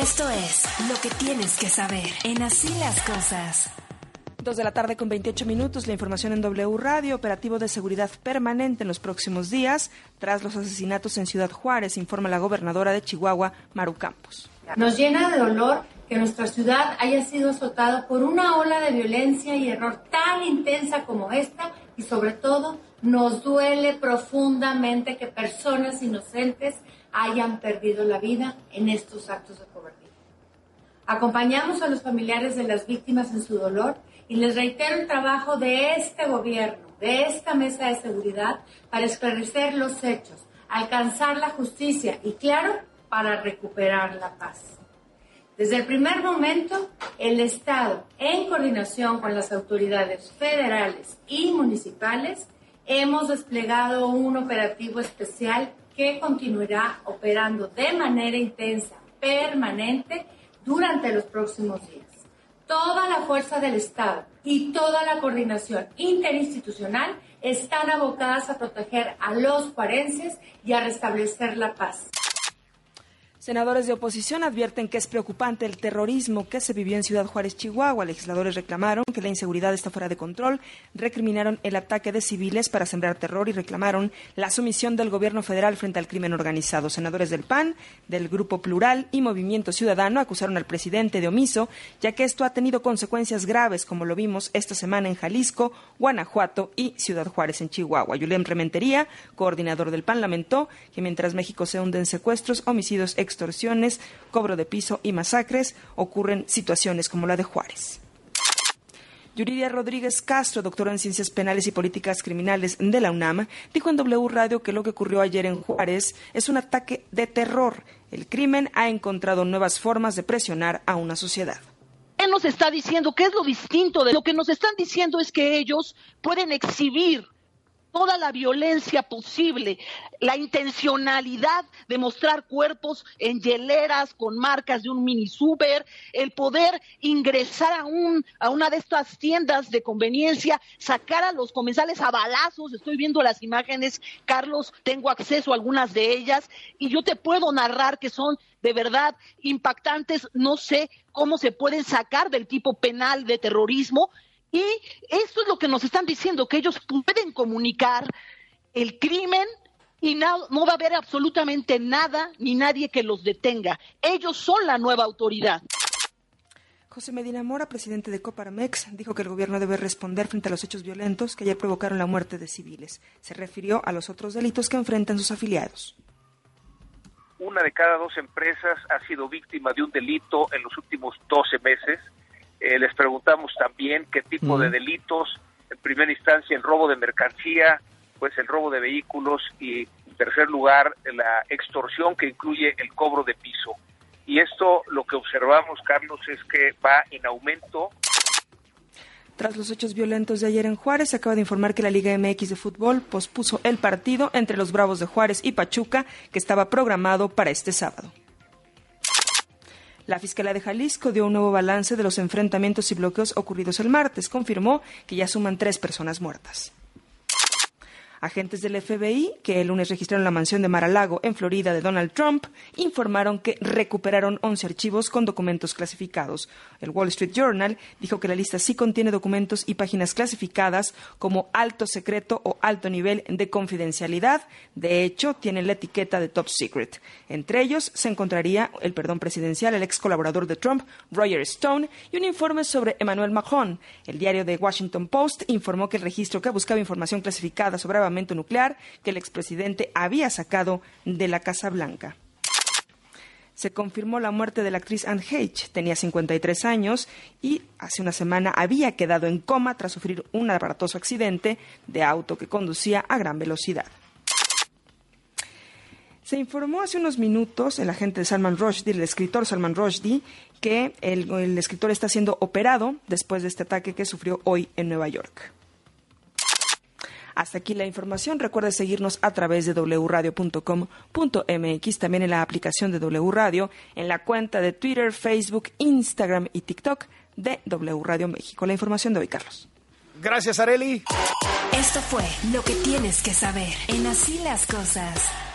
Esto es lo que tienes que saber en Así las Cosas. 2:28 p.m, la información en W Radio. Operativo de seguridad permanente en los próximos días tras los asesinatos en Ciudad Juárez, informa la gobernadora de Chihuahua, Maru Campos. Nos llena de dolor que nuestra ciudad haya sido azotada por una ola de violencia y error tan intensa como esta, y sobre todo nos duele profundamente que personas inocentes hayan perdido la vida en estos actos de cobardía. Acompañamos a los familiares de las víctimas en su dolor y les reitero el trabajo de este gobierno, de esta mesa de seguridad, para esclarecer los hechos, alcanzar la justicia y, claro, para recuperar la paz. Desde el primer momento, el Estado, en coordinación con las autoridades federales y municipales, hemos desplegado un operativo especial que continuará operando de manera intensa, permanente, durante los próximos días. Toda la fuerza del Estado y toda la coordinación interinstitucional están abocadas a proteger a los juarenses y a restablecer la paz. Senadores de oposición advierten que es preocupante el terrorismo que se vivió en Ciudad Juárez, Chihuahua. Legisladores reclamaron que la inseguridad está fuera de control, recriminaron el ataque de civiles para sembrar terror y reclamaron la sumisión del gobierno federal frente al crimen organizado. Senadores del PAN, del Grupo Plural y Movimiento Ciudadano acusaron al presidente de omiso, ya que esto ha tenido consecuencias graves, como lo vimos esta semana en Jalisco, Guanajuato y Ciudad Juárez en Chihuahua. Yulem Rementería, coordinador del PAN, lamentó que mientras México se hunde en secuestros, homicidios, extorsiones, cobro de piso y masacres, ocurren situaciones como la de Juárez. Yuridia Rodríguez Castro, doctora en Ciencias Penales y Políticas Criminales de la UNAM, dijo en W Radio que lo que ocurrió ayer en Juárez es un ataque de terror. El crimen ha encontrado nuevas formas de presionar a una sociedad. Él nos está diciendo que es lo distinto de lo que nos están diciendo es que ellos pueden exhibir toda la violencia posible, la intencionalidad de mostrar cuerpos en hieleras con marcas de un mini súper, el poder ingresar a una de estas tiendas de conveniencia, sacar a los comensales a balazos. Estoy viendo las imágenes, Carlos, tengo acceso a algunas de ellas y yo te puedo narrar que son de verdad impactantes. No sé cómo se pueden sacar del tipo penal de terrorismo. Y esto es lo que nos están diciendo, que ellos pueden comunicar el crimen y no va a haber absolutamente nada ni nadie que los detenga. Ellos son la nueva autoridad. José Medina Mora, presidente de Coparmex, dijo que el gobierno debe responder frente a los hechos violentos que ayer provocaron la muerte de civiles. Se refirió a los otros delitos que enfrentan sus afiliados. 1 de cada 2 empresas ha sido víctima de un delito en los últimos 12 meses. Les preguntamos también qué tipo de delitos, en primera instancia el robo de mercancía, pues el robo de vehículos y en tercer lugar la extorsión que incluye el cobro de piso. Y esto lo que observamos, Carlos, es que va en aumento. Tras los hechos violentos de ayer en Juárez, se acaba de informar que la Liga MX de fútbol pospuso el partido entre los Bravos de Juárez y Pachuca, que estaba programado para este sábado. La Fiscalía de Jalisco dio un nuevo balance de los enfrentamientos y bloqueos ocurridos el martes. Confirmó que ya suman 3 personas muertas. Agentes del FBI, que el lunes registraron la mansión de Mar-a-Lago en Florida de Donald Trump, informaron que recuperaron 11 archivos con documentos clasificados. El Wall Street Journal dijo que la lista sí contiene documentos y páginas clasificadas como alto secreto o alto nivel de confidencialidad. De hecho, tienen la etiqueta de top secret. Entre ellos se encontraría el perdón presidencial, el ex colaborador de Trump, Roger Stone, y un informe sobre Emmanuel Macron. El diario The Washington Post informó que el registro que buscaba información clasificada sobre armamento nuclear que el expresidente había sacado de la Casa Blanca. Se confirmó la muerte de la actriz Anne Heche. Tenía 53 años y hace una semana había quedado en coma tras sufrir un aparatoso accidente de auto que conducía a gran velocidad. Se informó hace unos minutos el agente de Salman Rushdie, el escritor Salman Rushdie, que el escritor está siendo operado después de este ataque que sufrió hoy en Nueva York. Hasta aquí la información. Recuerde seguirnos a través de wradio.com.mx, también en la aplicación de W Radio, en la cuenta de Twitter, Facebook, Instagram y TikTok de W Radio México. La información de hoy, Carlos. Gracias, Arely. Esto fue Lo que tienes que saber en Así las Cosas.